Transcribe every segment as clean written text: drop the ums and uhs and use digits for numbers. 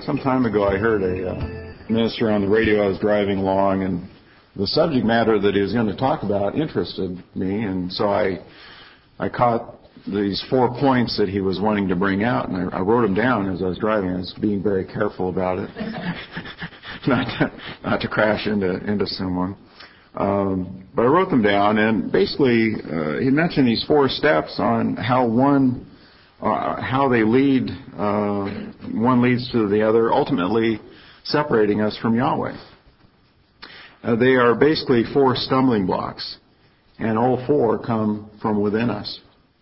Some time ago, I heard a minister on the radio. I was driving along, and the subject matter that he was going to talk about interested me, and so I caught these 4 points that he was wanting to bring out, and I wrote them down as I was driving. I was being very careful about it, not to crash into someone. But I wrote them down, and basically he mentioned these 4 steps on how they lead. One leads to the other, ultimately separating us from Yahweh. They are basically 4 stumbling blocks, and all 4 come from within us.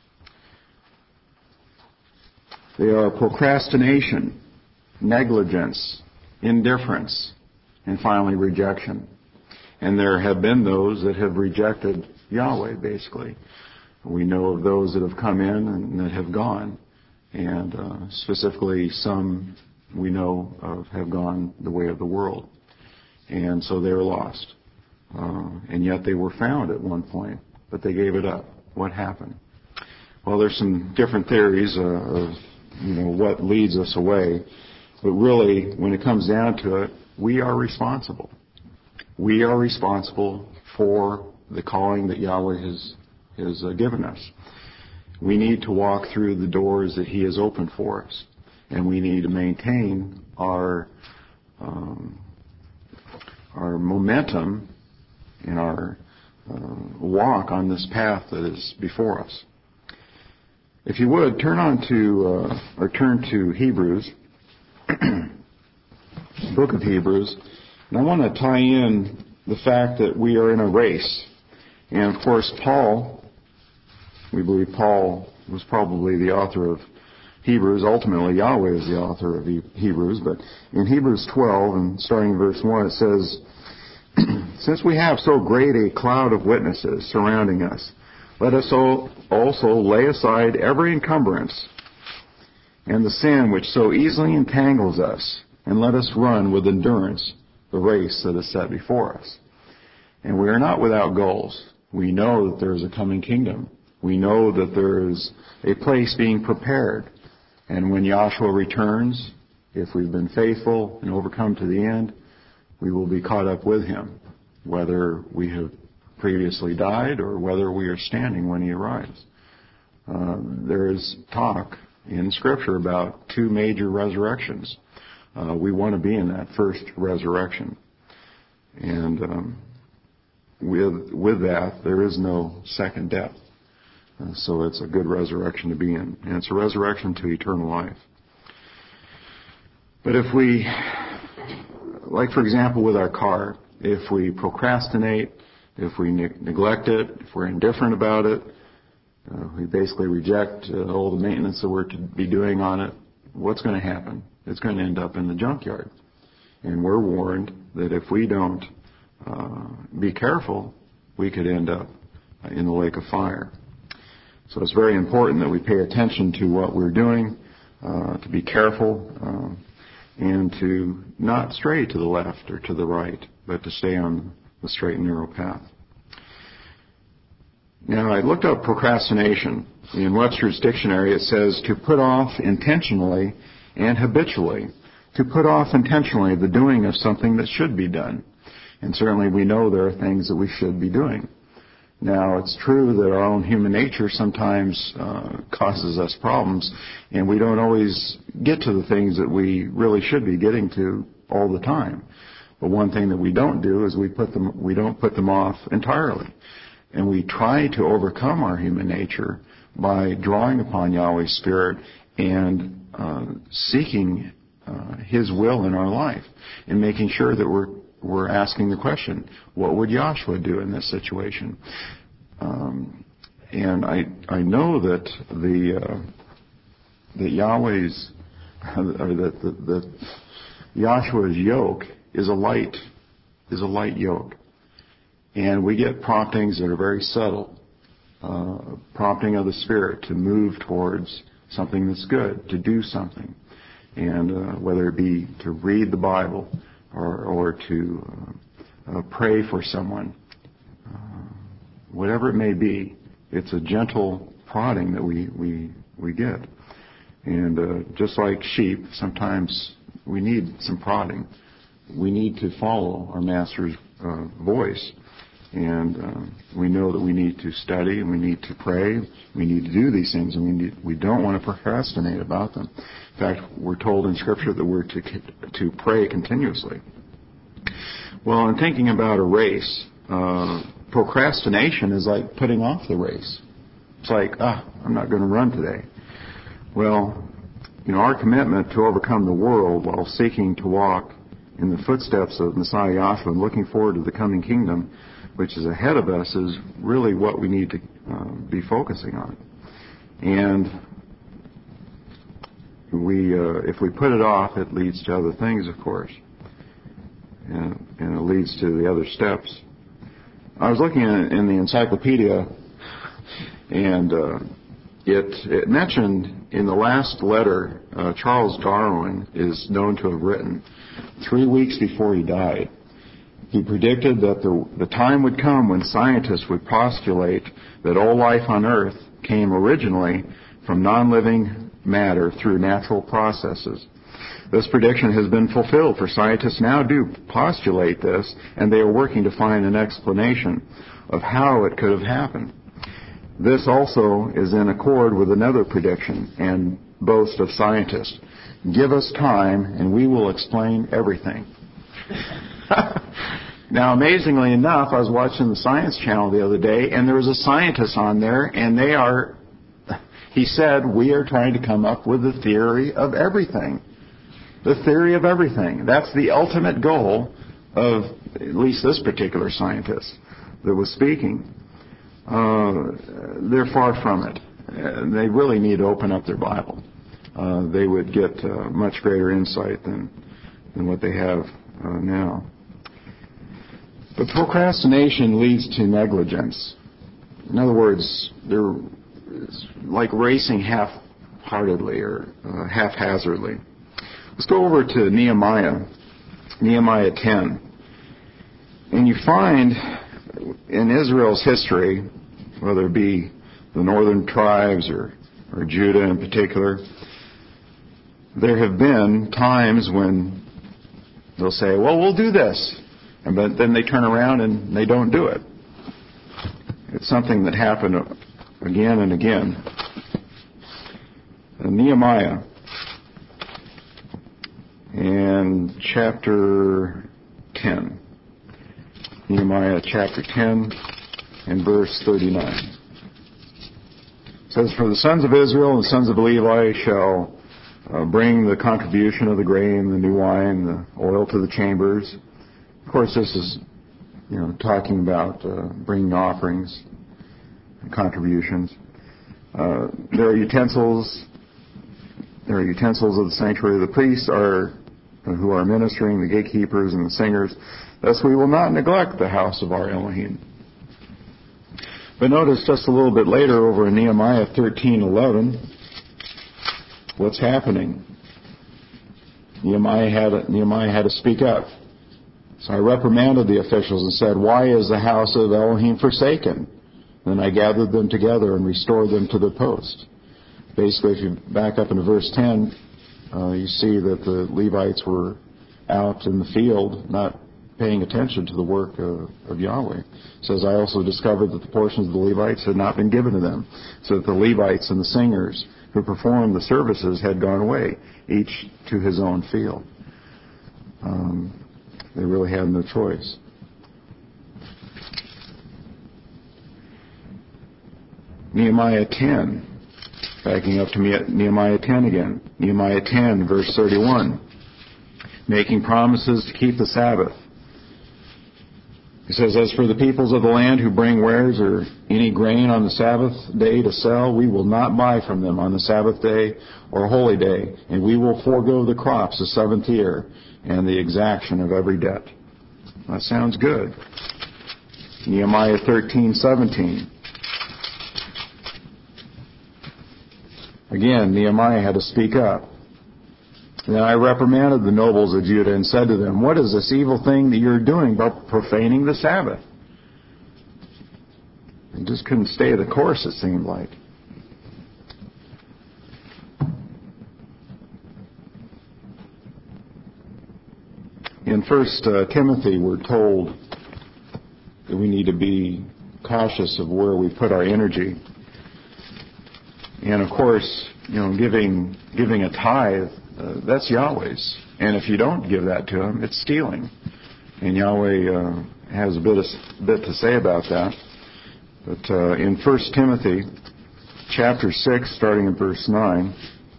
They are procrastination, negligence, indifference, and finally rejection. And there have been those that have rejected Yahweh, basically. We know of those that have come in and that have gone. And specifically, some we know of have gone the way of the world. And so they're lost. And yet they were found at one point, but they gave it up. What happened? Well, there's some different theories of what leads us away. But really, when it comes down to it, we are responsible. We are responsible for the calling that Yahweh has given us. We need to walk through the doors that He has opened for us, and we need to maintain our momentum in our walk on this path that is before us. If you would, turn to Hebrews, book of Hebrews, and I want to tie in the fact that we are in a race. And of course, we believe Paul was probably the author of Hebrews. Ultimately, Yahweh is the author of Hebrews. But in Hebrews 12, and starting in verse 1, it says, "Since we have so great a cloud of witnesses surrounding us, let us also lay aside every encumbrance and the sin which so easily entangles us, and let us run with endurance the race that is set before us." And we are not without goals. We know that there is a coming kingdom. We know that there is a place being prepared. And when Yahshua returns, if we've been faithful and overcome to the end, we will be caught up with Him, whether we have previously died or whether we are standing when He arrives. There is talk in Scripture about 2 major resurrections. We want to be in that first resurrection. And with that, there is no second death. So it's a good resurrection to be in. And it's a resurrection to eternal life. But if we, like for example with our car, if we procrastinate, if we neglect it, if we're indifferent about it, we basically reject all the maintenance that we're to be doing on it, what's going to happen? It's going to end up in the junkyard. And we're warned that if we don't be careful, we could end up in the lake of fire. So it's very important that we pay attention to what we're doing, to be careful, and to not stray to the left or to the right, but to stay on the straight and narrow path. Now, I looked up procrastination. In Webster's dictionary, it says to put off intentionally and habitually. To put off intentionally the doing of something that should be done. And certainly we know there are things that we should be doing. Now, it's true that our own human nature sometimes causes us problems, and we don't always get to the things that we really should be getting to all the time. But one thing that we don't do is we don't put them off entirely. And we try to overcome our human nature by drawing upon Yahweh's Spirit and seeking His will in our life, and making sure that we're asking the question, what would Yahshua do in this situation? And I know that that Yahshua's yoke is a light yoke, and we get promptings that are very subtle, prompting of the Spirit to move towards something that's good, to do something, and whether it be to read the Bible or to pray for someone, whatever it may be, it's a gentle prodding that we get. And just like sheep, sometimes we need some prodding. We need to follow our Master's voice. And we know that we need to study, and we need to pray, we need to do these things, and we don't want to procrastinate about them. In fact, we're told in Scripture that we're to pray continuously. Well, in thinking about a race, procrastination is like putting off the race. It's like, I'm not going to run today. Well, our commitment to overcome the world while seeking to walk in the footsteps of Messiah Yahshua and looking forward to the coming kingdom, which is ahead of us, is really what we need to be focusing on. And if we put it off, it leads to other things, of course. And it leads to the other steps. I was looking in the encyclopedia, and it mentioned in the last letter Charles Darwin is known to have written 3 weeks before he died. He predicted that the time would come when scientists would postulate that all life on Earth came originally from non-living matter through natural processes. This prediction has been fulfilled, for scientists now do postulate this, and they are working to find an explanation of how it could have happened. This also is in accord with another prediction and boast of scientists. Give us time, and we will explain everything. Now, amazingly enough, I was watching the Science Channel the other day, and there was a scientist on there, and he said, we are trying to come up with the theory of everything. The theory of everything. That's the ultimate goal of at least this particular scientist that was speaking. They're far from it. They really need to open up their Bible. They would get much greater insight than what they have now. But procrastination leads to negligence. In other words, it's like racing half-heartedly or haphazardly. Let's go over to Nehemiah 10. And you find in Israel's history, whether it be the northern tribes or Judah in particular, there have been times when they'll say, well, we'll do this. But then they turn around and they don't do it. It's something that happened again and again. Nehemiah and chapter 10. Nehemiah chapter 10 and verse 39. It says, for the sons of Israel and the sons of Levi shall bring the contribution of the grain, the new wine, the oil to the chambers. Of course, this is, talking about bringing offerings and contributions. There are utensils of the sanctuary. The priests who are ministering, the gatekeepers and the singers. Thus we will not neglect the house of our Elohim. But notice just a little bit later over in Nehemiah 13:11, what's happening? Nehemiah had to speak up. So I reprimanded the officials and said, why is the house of Elohim forsaken? Then I gathered them together and restored them to their post. Basically, if you back up into verse 10, you see that the Levites were out in the field, not paying attention to the work of Yahweh. It says, I also discovered that the portions of the Levites had not been given to them, so that the Levites and the singers who performed the services had gone away, each to his own field. They really had no choice. Nehemiah 10. Backing up to Nehemiah 10 again. Nehemiah 10, verse 31. Making promises to keep the Sabbath. He says, as for the peoples of the land who bring wares or any grain on the Sabbath day to sell, we will not buy from them on the Sabbath day or holy day, and we will forego the crops the seventh year and the exaction of every debt. That sounds good. Nehemiah 13:17. Again, Nehemiah had to speak up. Then I reprimanded the nobles of Judah and said to them, what is this evil thing that you're doing by profaning the Sabbath? They just couldn't stay the course, it seemed like. In 1 Timothy, we're told that we need to be cautious of where we put our energy. And of course, giving a tithe, that's Yahweh's. And if you don't give that to Him, it's stealing. And Yahweh has a bit to say about that. But in 1 Timothy chapter 6, starting in verse 9,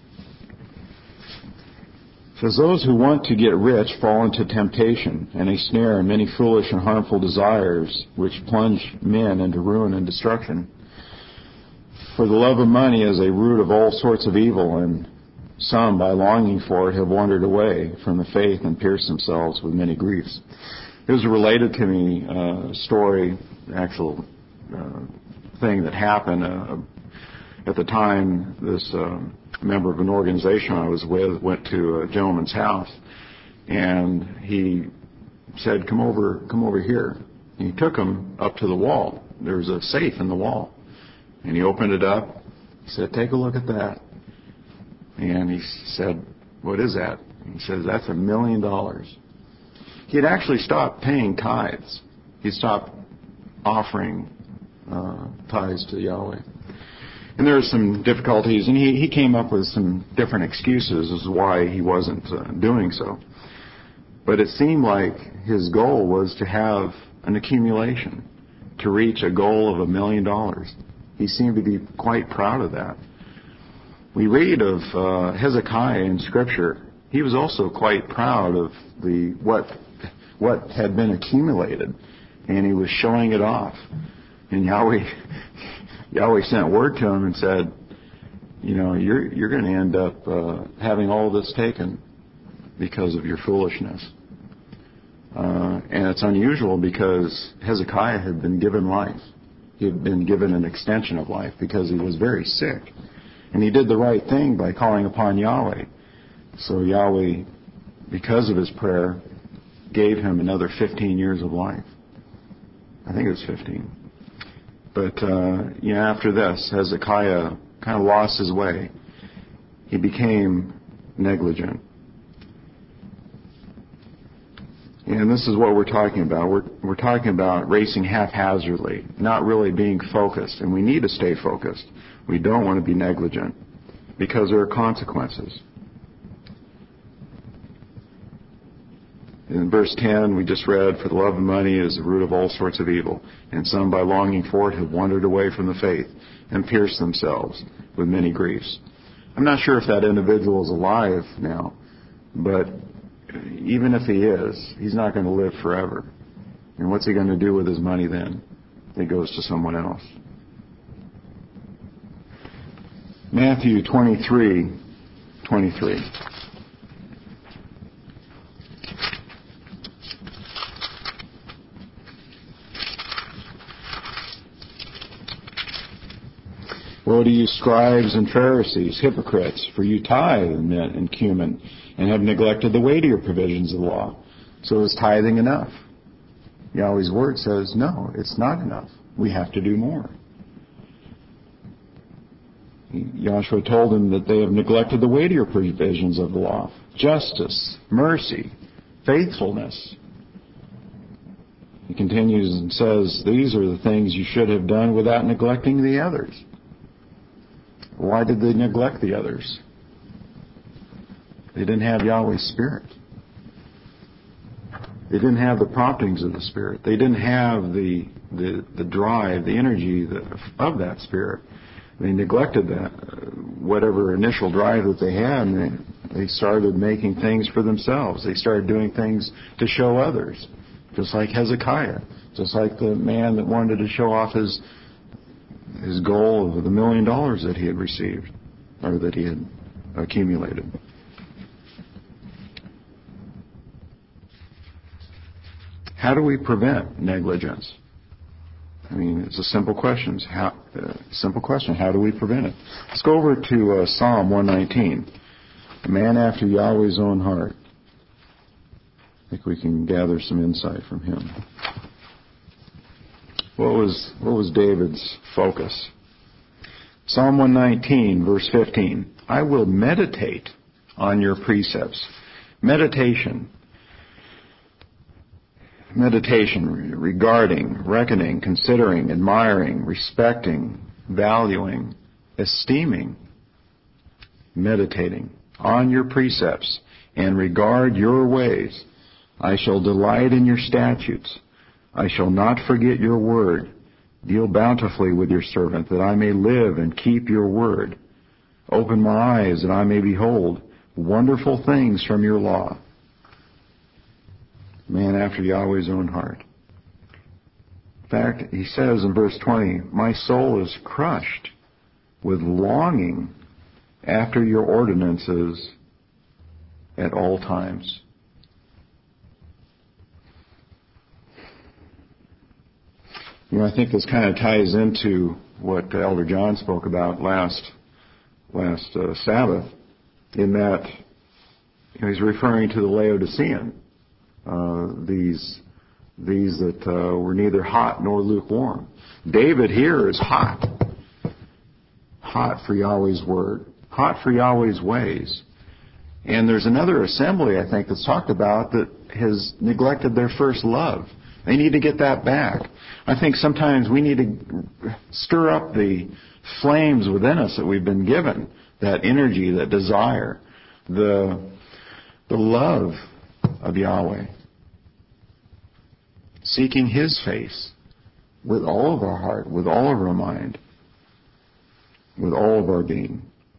it says, "Those who want to get rich fall into temptation and a snare and many foolish and harmful desires, which plunge men into ruin and destruction. For the love of money is a root of all sorts of evil, and some, by longing for it, have wandered away from the faith and pierced themselves with many griefs." It was related to me story, actual thing that happened at the time. This member of an organization I was with went to a gentleman's house, and he said, come over here. And he took him up to the wall. There was a safe in the wall. And he opened it up. He said, "Take a look at that." And he said, "What is that?" He says, "That's $1 million." He had actually stopped paying tithes. He stopped offering tithes to Yahweh. And there were some difficulties, and he came up with some different excuses as to why he wasn't doing so. But it seemed like his goal was to have an accumulation, to reach a goal of $1 million. He seemed to be quite proud of that. We read of Hezekiah in Scripture. He was also quite proud of what had been accumulated, and he was showing it off. And Yahweh sent word to him and said, you're going to end up having all this taken because of your foolishness. And it's unusual because Hezekiah had been given life. He had been given an extension of life because he was very sick. And he did the right thing by calling upon Yahweh. So Yahweh, because of his prayer, gave him another 15 years of life. I think it was 15. But, after this, Hezekiah kind of lost his way. He became negligent. And this is what we're talking about. We're talking about racing haphazardly, not really being focused. And we need to stay focused. We don't want to be negligent because there are consequences. In verse 10, we just read, "For the love of money is the root of all sorts of evil, and some by longing for it have wandered away from the faith and pierced themselves with many griefs." I'm not sure if that individual is alive now, but even if he is, he's not going to live forever. And what's he going to do with his money then? It goes to someone else. Matthew 23:23. "Woe to you, scribes and Pharisees, hypocrites, for you tithe mint and cumin, and have neglected the weightier provisions of the law." So is tithing enough? Yahweh's word says, no, it's not enough. We have to do more. Yahshua told them that they have neglected the weightier provisions of the law: justice, mercy, faithfulness. He continues and says, these are the things you should have done without neglecting the others. Why did they neglect the others? They didn't have Yahweh's Spirit. They didn't have the promptings of the Spirit. They didn't have the drive, the energy of that Spirit. They neglected that, whatever initial drive that they had, and they started making things for themselves. They started doing things to show others, just like Hezekiah, just like the man that wanted to show off his goal of the $1 million that he had received, or that he had accumulated. How do we prevent negligence? I mean, it's a simple question. How do we prevent it? Let's go over to Psalm 119. A man after Yahweh's own heart. I think we can gather some insight from him. What was David's focus? Psalm 119, verse 15. I will meditate on your precepts. Meditation. Meditation, regarding, reckoning, considering, admiring, respecting, valuing, esteeming, meditating on your precepts and regard your ways. I shall delight in your statutes. I shall not forget your word. Deal bountifully with your servant, that I may live and keep your word. Open my eyes, that I may behold wonderful things from your law. Man after Yahweh's own heart. In fact, he says in verse 20, my soul is crushed with longing after your ordinances at all times. You know, I think this kind of ties into what Elder John spoke about last Sabbath, in that he's referring to the Laodicean, these that were neither hot nor lukewarm. David here is hot for Yahweh's word, hot for Yahweh's ways. And there's another assembly, I think, that's talked about that has neglected their first love. They need to get that back. I think sometimes we need to stir up the flames within us that we've been given, that energy, that desire, the love of Yahweh. Seeking His face with all of our heart, with all of our mind, with all of our being.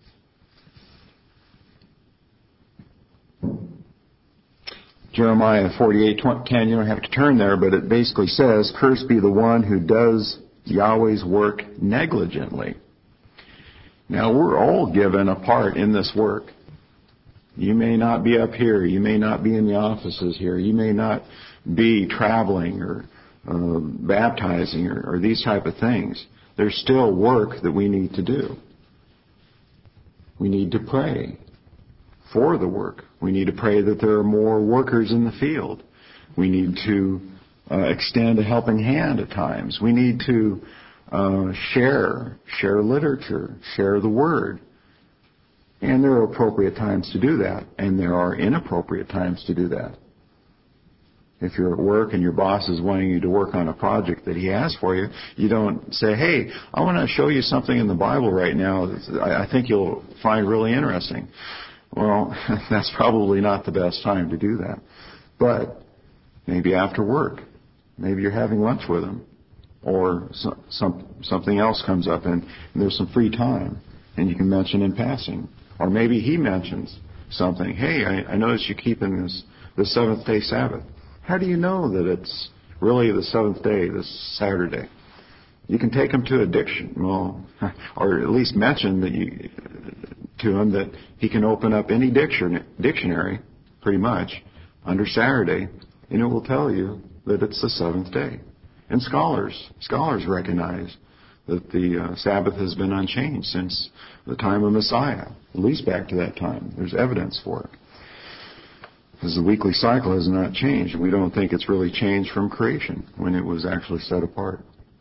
Jeremiah 48:10, you don't have to turn there, but it basically says, cursed be the one who does Yahweh's work negligently. Now, we're all given a part in this work. You may not be up here. You may not be in the offices here. You may not be traveling or baptizing or these type of things. There's still work that we need to do. We need to pray for the work. We need to pray that there are more workers in the field. We need to extend a helping hand at times. We need to share literature, share the Word. And there are appropriate times to do that, and there are inappropriate times to do that. If you're at work and your boss is wanting you to work on a project that he has for you, you don't say, hey, I want to show you something in the Bible right now that I think you'll find really interesting. Well, that's probably not the best time to do that. But maybe after work. Maybe you're having lunch with him. Or something else comes up and there's some free time and you can mention in passing. Or maybe he mentions something. Hey, I noticed you're keeping the seventh-day Sabbath. How do you know that it's really the seventh day, this Saturday? You can take him to a or at least mention to him that he can open up any dictionary, pretty much, under Saturday, and it will tell you that it's the seventh day. And scholars recognize that the Sabbath has been unchanged since the time of Messiah, at least back to that time. There's evidence for it. Because the weekly cycle has not changed. We don't think it's really changed from creation when it was actually set apart.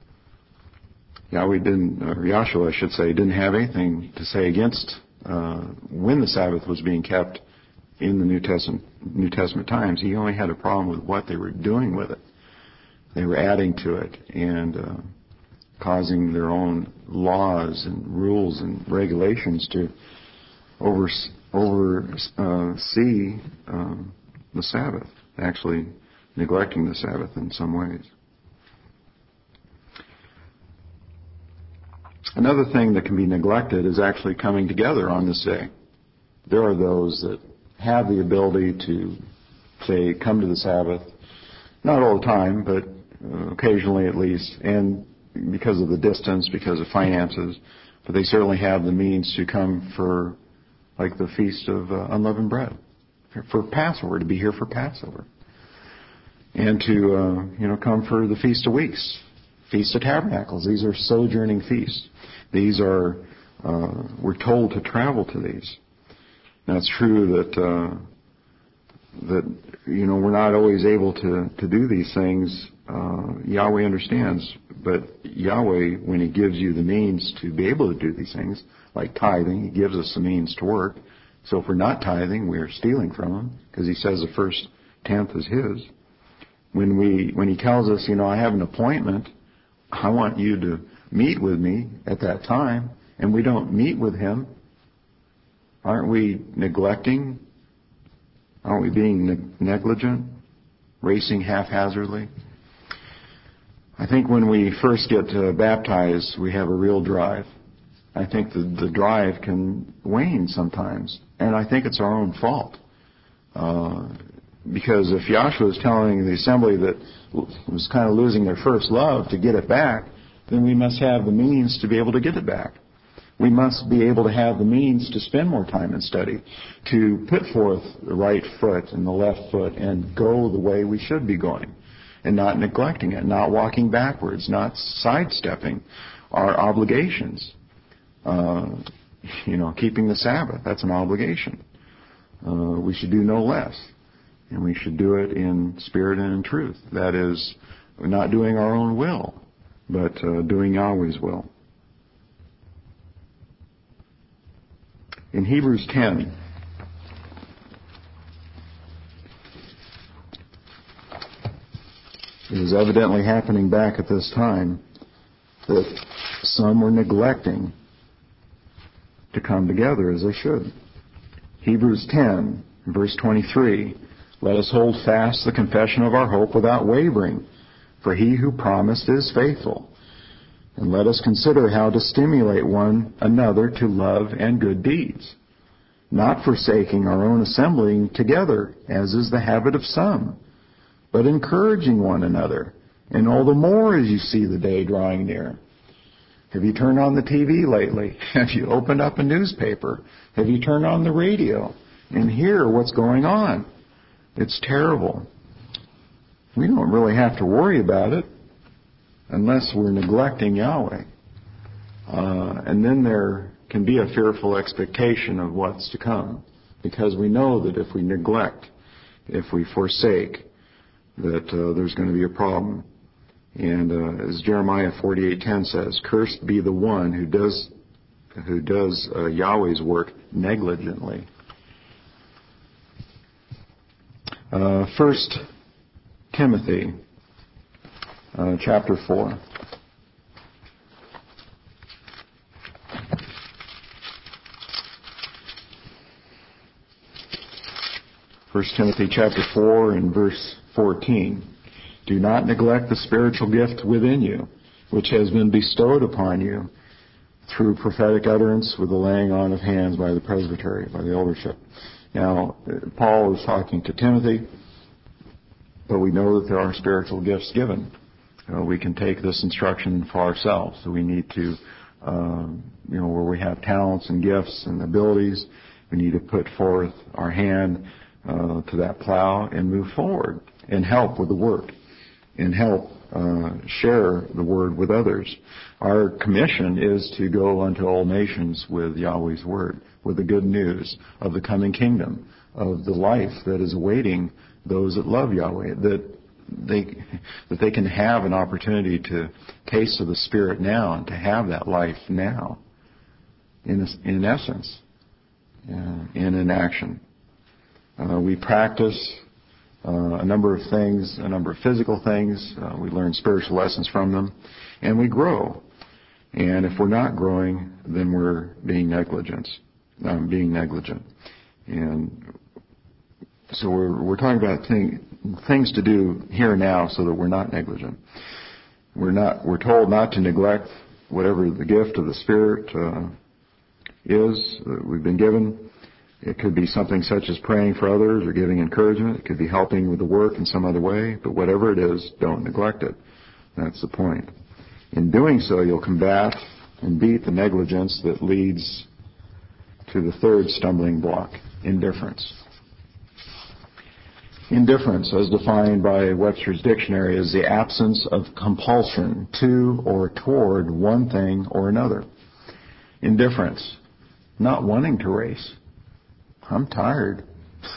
Yahshua, I should say, didn't have anything to say against when the Sabbath was being kept in the New Testament times. He only had a problem with what they were doing with it. They were adding to it and causing their own laws and rules and regulations to oversee the Sabbath, actually neglecting the Sabbath in some ways. Another thing that can be neglected is actually coming together on this day. There are those that have the ability to, say, come to the Sabbath, not all the time, but occasionally at least, and because of the distance, because of finances, but they certainly have the means to come for, like, the Feast of Unleavened Bread, for Passover, to be here for Passover, and to come for the Feast of Weeks, Feast of Tabernacles. These are sojourning feasts. These are we're told to travel to these. Now it's true that we're not always able to do these things. Yahweh understands, but Yahweh, when He gives you the means to be able to do these things, like tithing, He gives us the means to work. So if we're not tithing, we are stealing from Him, because He says the first tenth is His. When He tells us, I have an appointment, I want you to meet with me at that time, and we don't meet with Him, aren't we neglecting? Aren't we being negligent? Racing haphazardly? I think when we first get baptized, we have a real drive. I think the drive can wane sometimes, and I think it's our own fault. Because if Joshua is telling the assembly that was kind of losing their first love to get it back, then we must have the means to be able to get it back. We must be able to have the means to spend more time in study, to put forth the right foot and the left foot and go the way we should be going, and not neglecting it, not walking backwards, not sidestepping our obligations. Keeping the Sabbath, that's an obligation. We should do no less. And we should do it in spirit and in truth. That is, not doing our own will, but doing Yahweh's will. In Hebrews 10, it was evidently happening back at this time that some were neglecting to come together as they should. Hebrews 10, verse 23, let us hold fast the confession of our hope without wavering, for He who promised is faithful. And let us consider how to stimulate one another to love and good deeds, not forsaking our own assembling together, as is the habit of some, but encouraging one another, and all the more as you see the day drawing near. Have you turned on the TV lately? Have you opened up a newspaper? Have you turned on the radio and hear what's going on? It's terrible. We don't really have to worry about it unless we're neglecting Yahweh. And then there can be a fearful expectation of what's to come, because we know that if we neglect, if we forsake, that there's going to be a problem. And as Jeremiah 48:10 says, cursed be the one who does Yahweh's work negligently. 1 Timothy chapter 4. 1 Timothy chapter 4 and verse 14. Do not neglect the spiritual gift within you, which has been bestowed upon you through prophetic utterance with the laying on of hands by the presbytery, by the eldership. Now, Paul is talking to Timothy, but we know that there are spiritual gifts given. We can take this instruction for ourselves. So we need to, where we have talents and gifts and abilities, we need to put forth our hand to that plow and move forward and help with the work and help share the word with others. Our commission is to go unto all nations with Yahweh's word, with the good news of the coming kingdom, of the life that is awaiting those that love Yahweh, that they can have an opportunity to taste of the Spirit now and to have that life now, in essence, and in action. We practice a number of things, a number of physical things. We learn spiritual lessons from them, and we grow. And if we're not growing, then we're being negligent. And so we're talking about things to do here and now so that we're not negligent. We're told not to neglect whatever the gift of the Spirit is that we've been given. It could be something such as praying for others or giving encouragement. It could be helping with the work in some other way. But whatever it is, don't neglect it. That's the point. In doing so, you'll combat and beat the negligence that leads to the third stumbling block, indifference. Indifference, as defined by Webster's Dictionary, is the absence of compulsion to or toward one thing or another. Indifference, not wanting to race. I'm tired.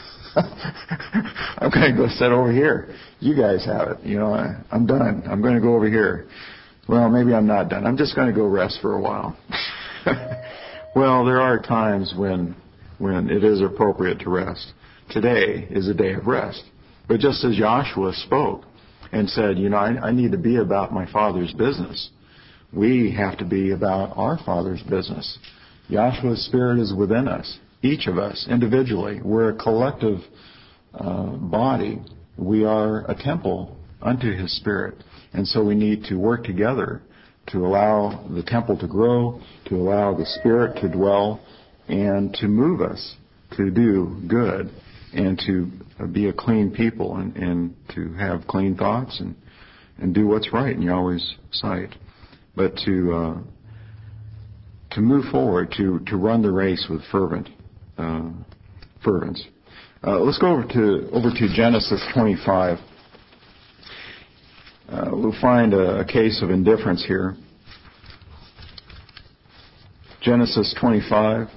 I'm going to go sit over here. You guys have it. I'm done. I'm going to go over here. Well, maybe I'm not done. I'm just going to go rest for a while. Well, there are times when it is appropriate to rest. Today is a day of rest. But just as Joshua spoke, and said, I need to be about my Father's business. We have to be about our Father's business. Yahshua's Spirit is within us, each of us individually. We're a collective body. We are a temple unto His Spirit. And so we need to work together to allow the temple to grow, to allow the Spirit to dwell, and to move us to do good and to be a clean people and to have clean thoughts and do what's right in Yahweh's sight. But to move forward, to run the race with fervence. Let's go over to Genesis 25. We'll find a case of indifference here. Genesis 25.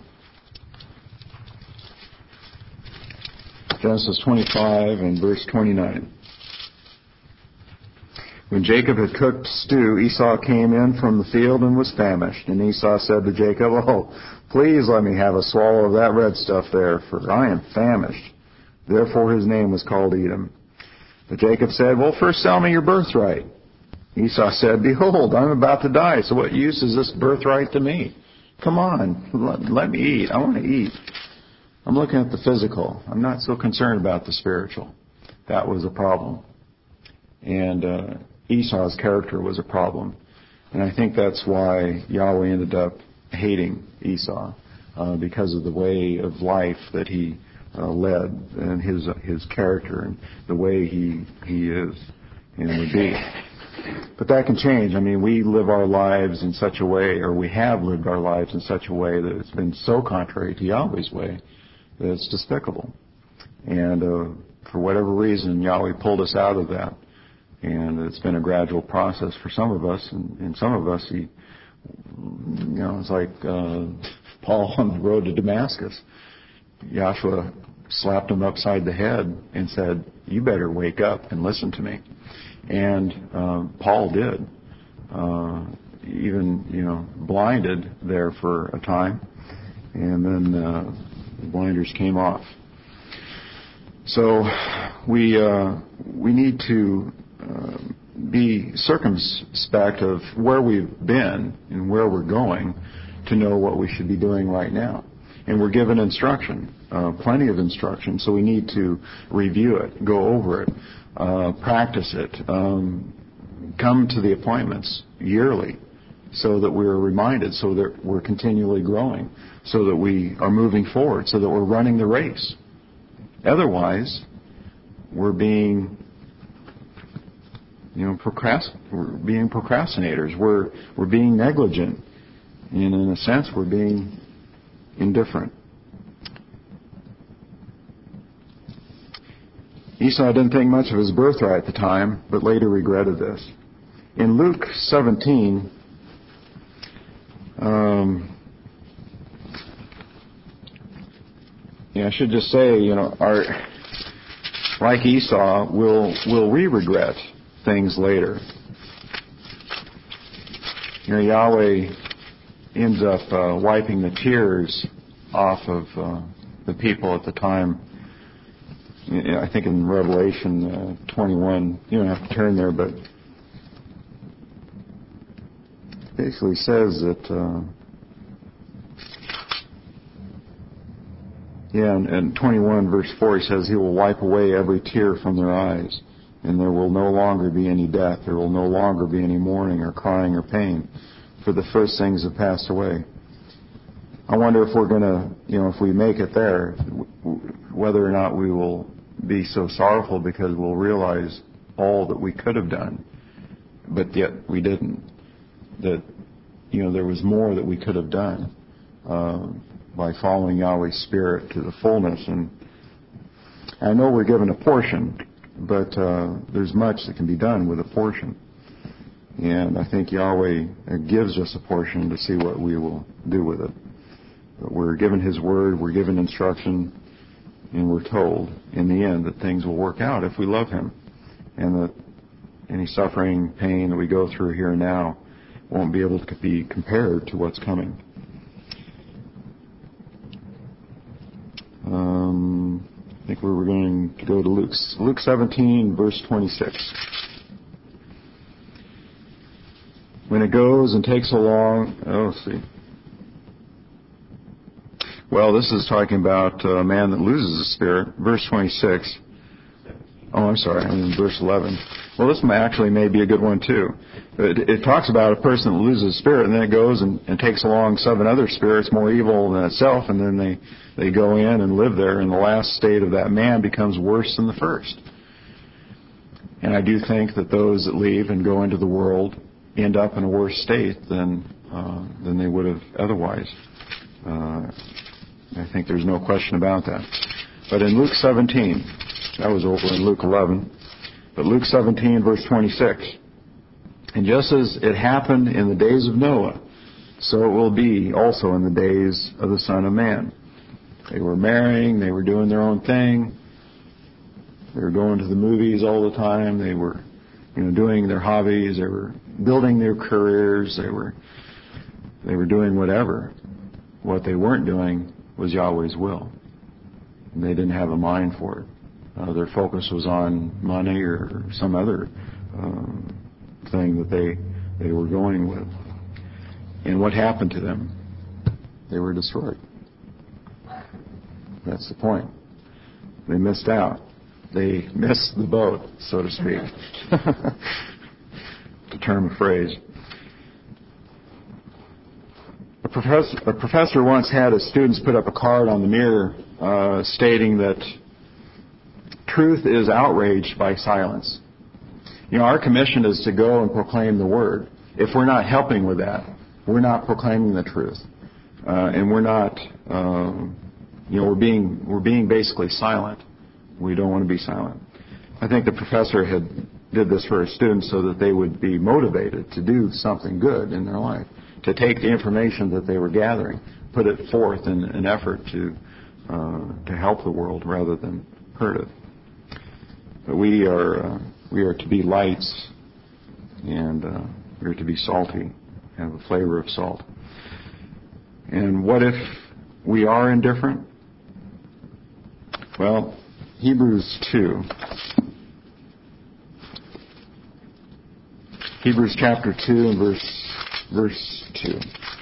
Genesis 25 and verse 29. When Jacob had cooked stew, Esau came in from the field and was famished. And Esau said to Jacob, "Oh, please let me have a swallow of that red stuff there, for I am famished." Therefore his name was called Edom. But Jacob said, "Well, first sell me your birthright." Esau said, "Behold, I'm about to die, so what use is this birthright to me? Come on, let me eat. I want to eat." I'm looking at the physical. I'm not so concerned about the spiritual. That was a problem. And Esau's character was a problem. And I think that's why Yahweh ended up hating Esau, because of the way of life that he led and his character and the way he is and would be. But that can change. I mean, we live our lives in such a way, or we have lived our lives in such a way that it's been so contrary to Yahweh's way that it's despicable. And for whatever reason, Yahweh pulled us out of that. And it's been a gradual process for some of us. And some of us, it's like Paul on the road to Damascus. Yahshua slapped him upside the head and said, "You better wake up and listen to me." And Paul did. Even, blinded there for a time. And then the blinders came off. So we need to be circumspect of where we've been and where we're going to know what we should be doing right now. And we're given instruction, plenty of instruction, so we need to review it, go over it, practice it, come to the appointments yearly so that we're reminded, so that we're continually growing, so that we are moving forward, so that we're running the race. Otherwise, we're being we're being procrastinators. We're being negligent. And in a sense, we're being indifferent. Esau didn't think much of his birthright at the time, but later regretted this. In Luke 17, I should just say, like Esau, will we regret things later? Yahweh ends up wiping the tears off of the people at the time. I think in Revelation 21, you don't have to turn there, but it basically says that, in 21 verse 4, he says, "He will wipe away every tear from their eyes, and there will no longer be any death. There will no longer be any mourning or crying or pain, for the first things have passed away." I wonder if we're going to, if we make it there, whether or not we will be so sorrowful because we'll realize all that we could have done, but yet we didn't. That, there was more that we could have done by following Yahweh's Spirit to the fullness. And I know we're given a portion, but there's much that can be done with a portion. And I think Yahweh gives us a portion to see what we will do with it. But we're given His Word, we're given instruction, and we're told in the end that things will work out if we love Him. And that any suffering, pain that we go through here and now won't be able to be compared to what's coming. I think we were going to go to Luke 17, verse 26. when it goes and takes along, let's see. Well, this is talking about a man that loses his spirit. Verse 26. Oh, I'm sorry, I'm in verse 11. Well, this may be a good one, too. It talks about a person that loses his spirit, and then it goes and takes along 7 other spirits more evil than itself, and then they go in and live there, and the last state of that man becomes worse than the first. And I do think that those that leave and go into the world end up in a worse state than they would have otherwise. I think there's no question about that. But in Luke 17, that was over in Luke 11, but Luke 17, verse 26, and just as it happened in the days of Noah, so it will be also in the days of the Son of Man. They were marrying, they were doing their own thing, they were going to the movies all the time, they were doing their hobbies, they were building their careers, they were doing whatever. What they weren't doing was Yahweh's will. And they didn't have a mind for it. Their focus was on money or some other thing that they were going with. And what happened to them? They were destroyed. That's the point. They missed out. They missed the boat, so to speak. To term a phrase. A professor once had his students put up a card on the mirror stating that truth is outraged by silence. Our commission is to go and proclaim the Word. If we're not helping with that, we're not proclaiming the truth. And we're not, we're being basically silent. We don't want to be silent. I think the professor did this for his students so that they would be motivated to do something good in their life, to take the information that they were gathering, put it forth in an effort to help the world rather than hurt it. But we are to be lights, and we are to be salty, have a flavor of salt. And what if we are indifferent? Well, Hebrews 2. Hebrews chapter 2 and verse 2.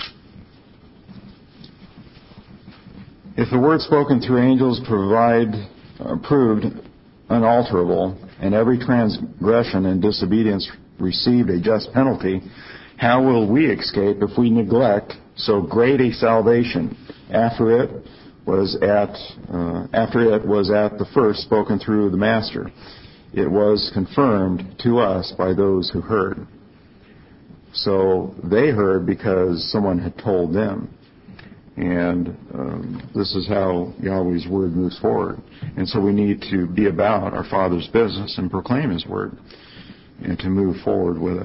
If the word spoken through angels proved unalterable, and every transgression and disobedience received a just penalty, how will we escape if we neglect so great a salvation after it was at the first spoken through the Master? It was confirmed to us by those who heard. So they heard because someone had told them. And this is how Yahweh's Word moves forward. And so we need to be about our Father's business and proclaim His Word and to move forward with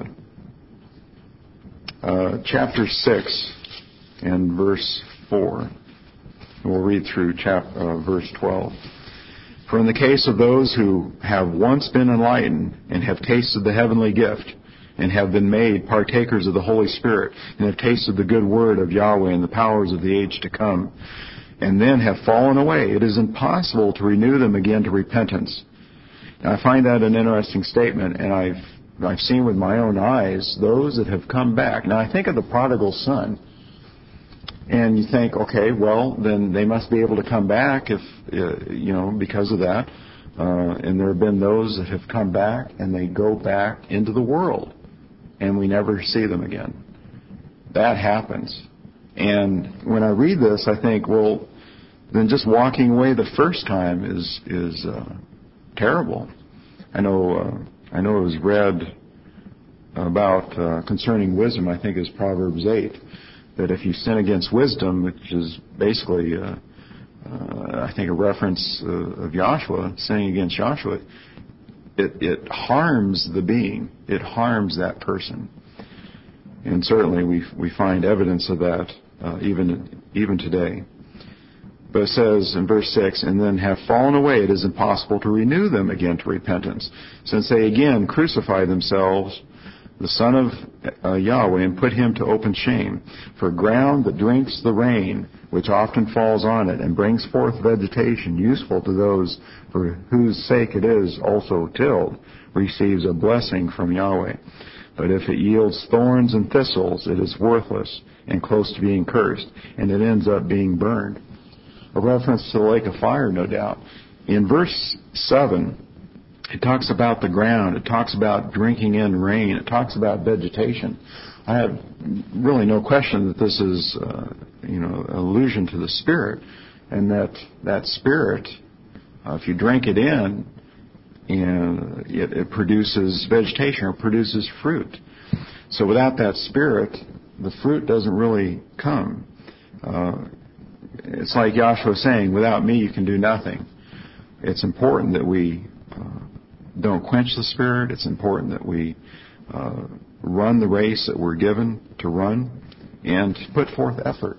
it. Chapter 6 and verse 4. We'll read through verse 12. For in the case of those who have once been enlightened and have tasted the heavenly gift and have been made partakers of the Holy Spirit and have tasted the good word of Yahweh and the powers of the age to come, and then have fallen away, it is impossible to renew them again to repentance. Now, I find that an interesting statement, and I've seen with my own eyes those that have come back. Now, I think of the prodigal son. And you think, okay, well, then they must be able to come back if, because of that. And there have been those that have come back and they go back into the world and we never see them again. That happens. And when I read this, I think, well, then just walking away the first time is terrible. I know it was read about concerning wisdom, I think is Proverbs 8. That if you sin against wisdom, which is basically, I think, a reference of Joshua, sinning against Joshua, it harms the being. It harms that person. And certainly we find evidence of that even today. But it says in verse 6, and then have fallen away, it is impossible to renew them again to repentance, since they again crucify themselves, the Son of Yahweh, and put him to open shame. For ground that drinks the rain, which often falls on it, and brings forth vegetation useful to those for whose sake it is also tilled, receives a blessing from Yahweh. But if it yields thorns and thistles, it is worthless and close to being cursed, and it ends up being burned. A reference to the lake of fire, no doubt. In verse 7, it talks about the ground. It talks about drinking in rain. It talks about vegetation. I have really no question that this is, an allusion to the Spirit, and that Spirit, if you drink it in, and it produces vegetation, or produces fruit. So without that Spirit, the fruit doesn't really come. It's like Joshua saying, without me you can do nothing. It's important that we don't quench the Spirit. It's important that we run the race that we're given to run and put forth effort.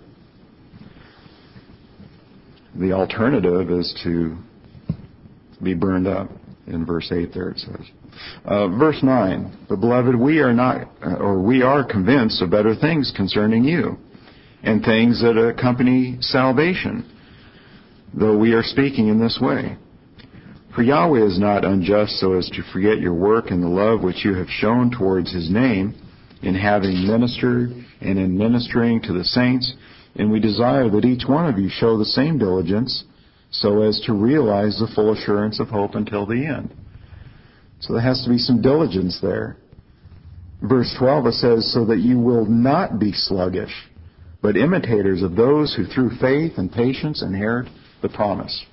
The alternative is to be burned up. In verse 8 there it says. Verse 9, but beloved, we are convinced of better things concerning you, and things that accompany salvation, though we are speaking in this way. For Yahweh is not unjust so as to forget your work and the love which you have shown towards His name, in having ministered and in ministering to the saints, and we desire that each one of you show the same diligence, so as to realize the full assurance of hope until the end. So there has to be some diligence there. Verse 12, it says, so that you will not be sluggish, but imitators of those who through faith and patience inherit the promise.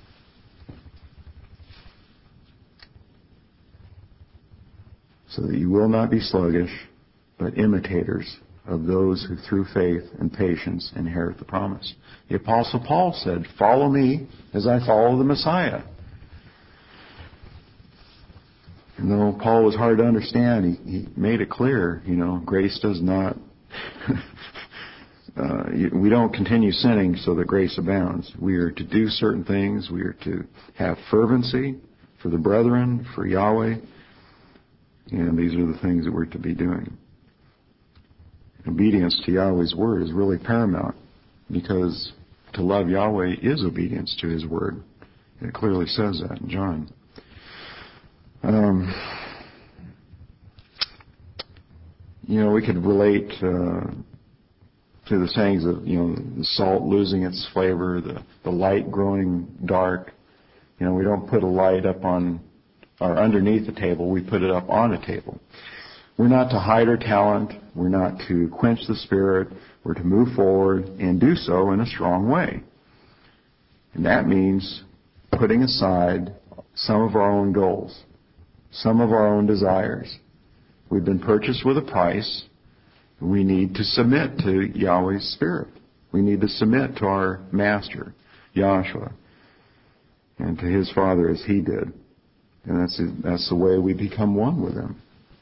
So that you will not be sluggish, but imitators of those who through faith and patience inherit the promise. The Apostle Paul said, follow me as I follow the Messiah. And though Paul was hard to understand, he made it clear, grace does not, we don't continue sinning so that grace abounds. We are to do certain things. We are to have fervency for the brethren, for Yahweh. And these are the things that we're to be doing. Obedience to Yahweh's word is really paramount, because to love Yahweh is obedience to His word. It clearly says that in John. We could relate to the sayings of, the salt losing its flavor, the light growing dark. We don't put a light up on or underneath the table, we put it up on a table. We're not to hide our talent. We're not to quench the Spirit. We're to move forward and do so in a strong way. And that means putting aside some of our own goals, some of our own desires. We've been purchased with a price. We need to submit to Yahweh's Spirit. We need to submit to our Master, Yahshua, and to His Father as He did. And that's the way we become one with Him.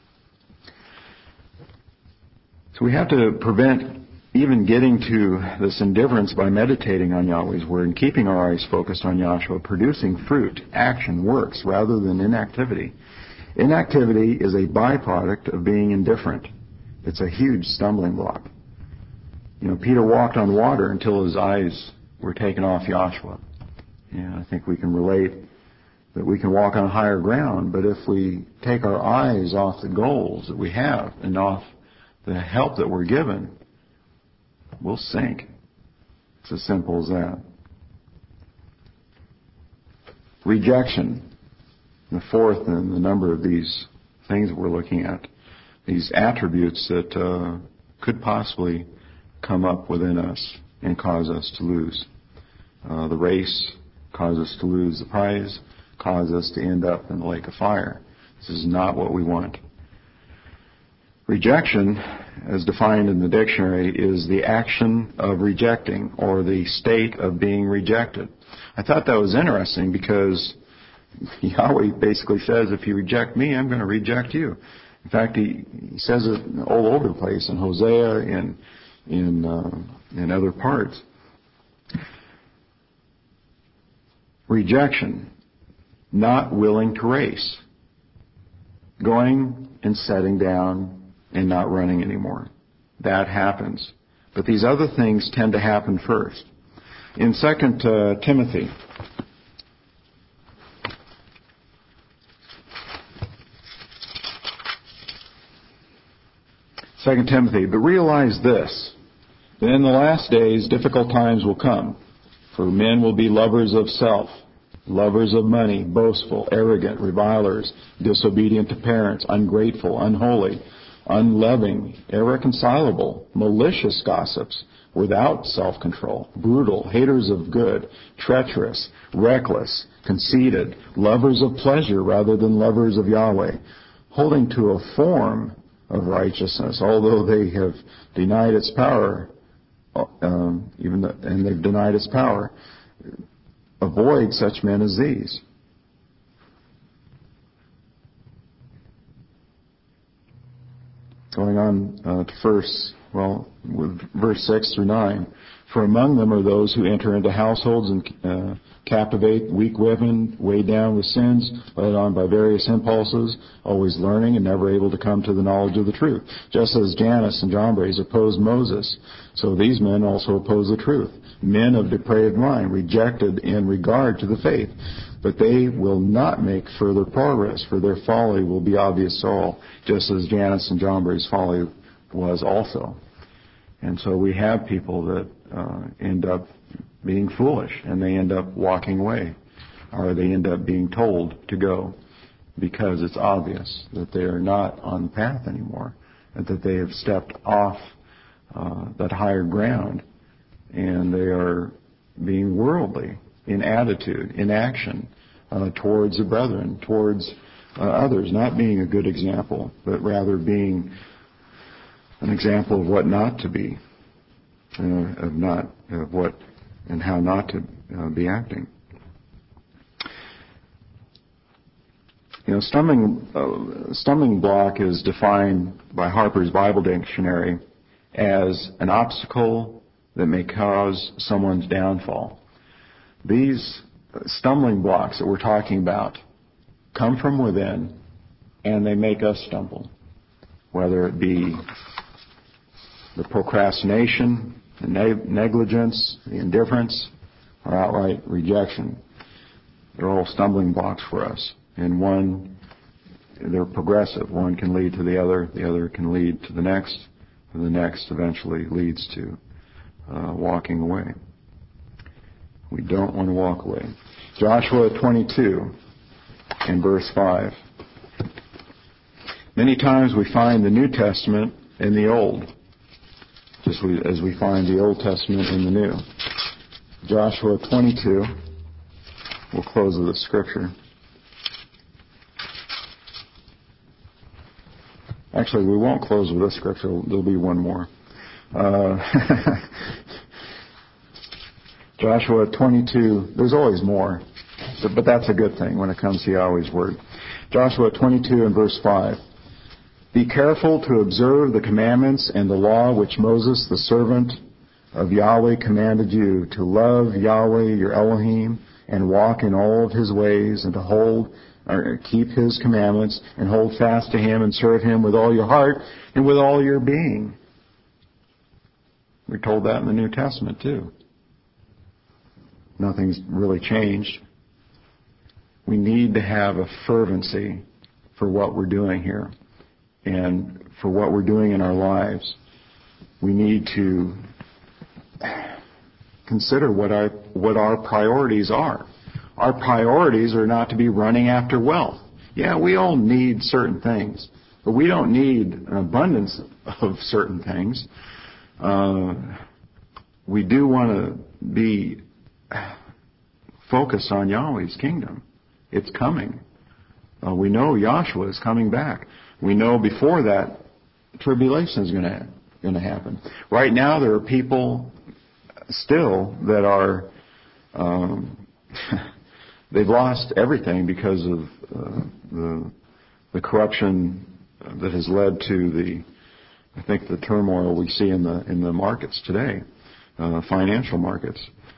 So we have to prevent even getting to this indifference by meditating on Yahweh's Word and keeping our eyes focused on Yahshua, producing fruit, action, works, rather than inactivity. Inactivity is a byproduct of being indifferent. It's a huge stumbling block. Peter walked on water until his eyes were taken off Yahshua. And I think we can relate that we can walk on higher ground, but if we take our eyes off the goals that we have and off the help that we're given, we'll sink. It's as simple as that. Rejection, the fourth in the number of these things that we're looking at, these attributes that could possibly come up within us and cause us to lose the race, cause us to lose the prize, cause us to end up in the lake of fire. This is not what we want. Rejection, as defined in the dictionary, is the action of rejecting, or the state of being rejected. I thought that was interesting because Yahweh basically says, if you reject me, I'm going to reject you. In fact, he says it all over the place in Hosea and in other parts. Rejection, not willing to race, going and setting down and not running anymore. That happens. But these other things tend to happen first. In 2 Timothy, 2 Timothy, but realize this, that in the last days difficult times will come, for men will be lovers of self, lovers of money, boastful, arrogant, revilers, disobedient to parents, ungrateful, unholy, unloving, irreconcilable, malicious gossips, without self-control, brutal, haters of good, treacherous, reckless, conceited, lovers of pleasure rather than lovers of Yahweh, holding to a form of righteousness, although they have denied its power, and they've denied its power. Avoid such men as these. Going on to verse 6 through 9. For among them are those who enter into households and captivate weak women, weighed down with sins, led on by various impulses, always learning and never able to come to the knowledge of the truth. Just as Jannes and Jambres opposed Moses, so these men also oppose the truth. Men of depraved mind, rejected in regard to the faith. But they will not make further progress, for their folly will be obvious to all, just as Jannes and Jambres' folly was also. And so we have people that end up being foolish, and they end up walking away, or they end up being told to go, because it's obvious that they are not on the path anymore, and that they have stepped off that higher ground, and they are being worldly in attitude, in action, towards the brethren, towards others, not being a good example, but rather being an example of what not to be, of what and how not to be acting. Stumbling block is defined by Harper's Bible Dictionary as an obstacle that may cause someone's downfall. These stumbling blocks that we're talking about come from within, and they make us stumble, whether it be the procrastination, the negligence, the indifference, or outright rejection. They're all stumbling blocks for us. And they're progressive. One can lead to the other can lead to the next, and the next eventually leads to walking away. We don't want to walk away. Joshua 22 in verse 5. Many times we find the New Testament in the Old, just as we find the Old Testament in the New. Joshua 22, we'll close with a scripture. Actually, we won't close with this scripture. There'll be one more. Joshua 22, there's always more, but that's a good thing when it comes to Yahweh's Word. Joshua 22 and verse 5. Be careful to observe the commandments and the law which Moses, the servant of Yahweh, commanded you, to love Yahweh your Elohim and walk in all of his ways, and to keep his commandments and hold fast to him and serve him with all your heart and with all your being. We're told that in the New Testament too. Nothing's really changed. We need to have a fervency for what we're doing here and for what we're doing in our lives. We need to consider what our priorities are. Our priorities are not to be running after wealth. Yeah, we all need certain things, but we don't need an abundance of certain things. We do want to be focused on Yahweh's kingdom. It's coming. We know Yahshua is coming back. We know before that tribulation is going to happen. Right now there are people still that are they've lost everything because of the corruption that has led to the turmoil we see in the markets today, financial markets.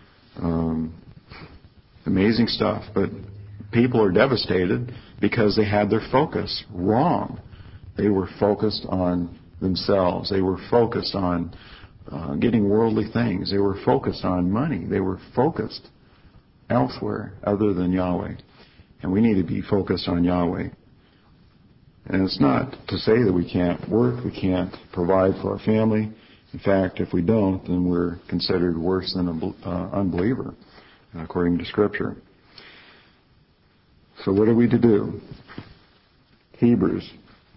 Amazing stuff, but people are devastated because they had their focus wrong. They were focused on themselves. They were focused on getting worldly things. They were focused on money. They were focused elsewhere other than Yahweh. And we need to be focused on Yahweh. And it's not to say that we can't work, we can't provide for our family. In fact, if we don't, then we're considered worse than an unbeliever, according to Scripture. So what are we to do? Hebrews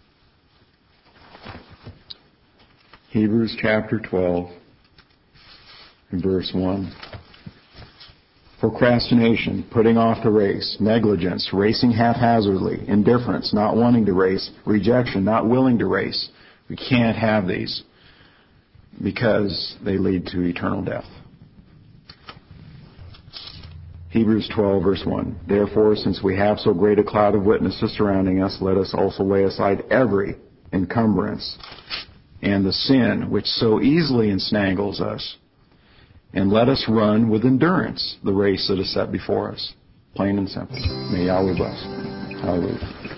chapter 12 and verse 1. Procrastination, putting off the race, negligence, racing haphazardly, indifference, not wanting to race, rejection, not willing to race. We can't have these because they lead to eternal death. Hebrews 12, verse 1. Therefore, since we have so great a cloud of witnesses surrounding us, let us also lay aside every encumbrance and the sin which so easily ensnagles us, and let us run with endurance the race that is set before us. Plain and simple. May Yahweh bless. Hallelujah.